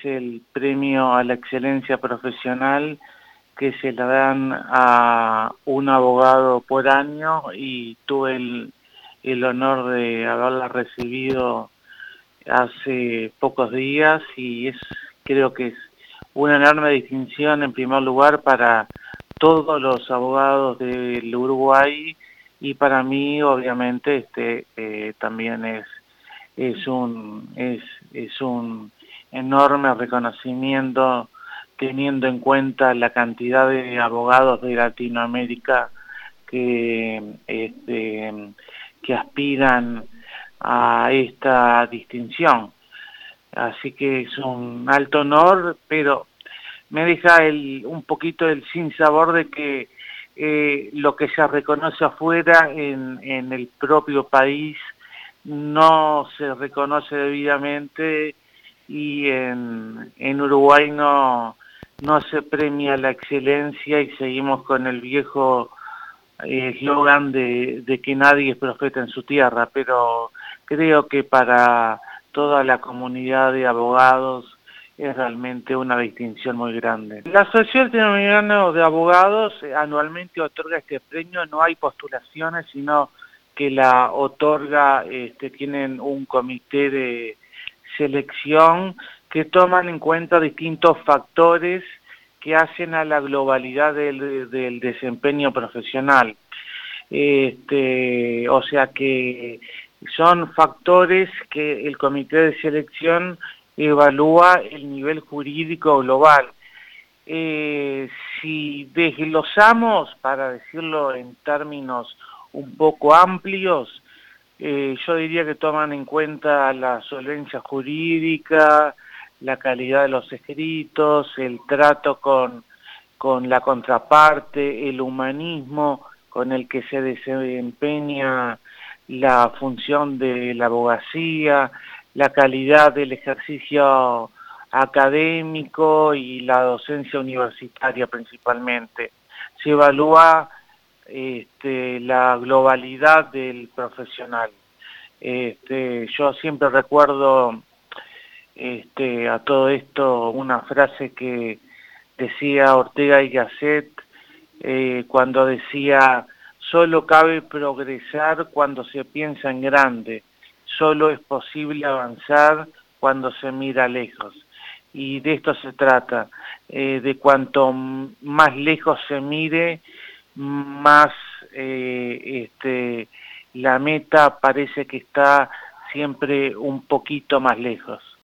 el premio a la excelencia profesional que se la dan a un abogado por año, y tuve el honor de haberla recibido hace pocos días, y creo que es una enorme distinción en primer lugar para todos los abogados del Uruguay, y para mí obviamente también es un enorme reconocimiento, teniendo en cuenta la cantidad de abogados de Latinoamérica que aspiran a esta distinción. Así que es un alto honor, pero me deja un poquito el sinsabor de que lo que se reconoce afuera en el propio país no se reconoce debidamente, y en Uruguay no se premia la excelencia, y seguimos con el viejo eslogan de que nadie es profeta en su tierra. Pero creo que para toda la comunidad de abogados es realmente una distinción muy grande. La Asociación Latinoamericana de Abogados anualmente otorga este premio. No hay postulaciones, sino que la otorga, tienen un comité de selección que toman en cuenta distintos factores que hacen a la globalidad del desempeño profesional. O sea que son factores que el comité de selección evalúa el nivel jurídico global. Si desglosamos, para decirlo en términos un poco amplios, yo diría que toman en cuenta la solvencia jurídica, la calidad de los escritos, el trato con la contraparte, el humanismo con el que se desempeña la función de la abogacía, la calidad del ejercicio académico y la docencia universitaria principalmente. Se evalúa la globalidad del profesional. Yo siempre recuerdo a todo esto una frase que decía Ortega y Gasset cuando decía: solo cabe progresar cuando se piensa en grande, solo es posible avanzar cuando se mira lejos. Y de esto se trata, de cuanto más lejos se mire, más la meta parece que está siempre un poquito más lejos.